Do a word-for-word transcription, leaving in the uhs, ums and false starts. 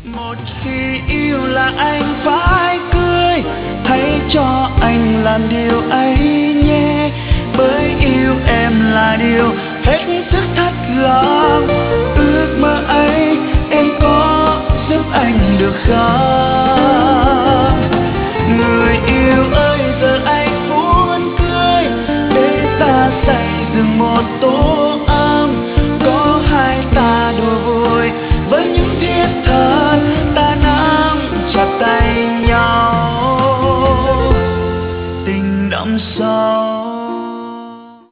Một khi yêu là anh phải cười, hãy cho anh làm điều ấy nhé. Bởi yêu em là điều hết sức thắt lòng. Ước mơ ấy em có giúp anh được không?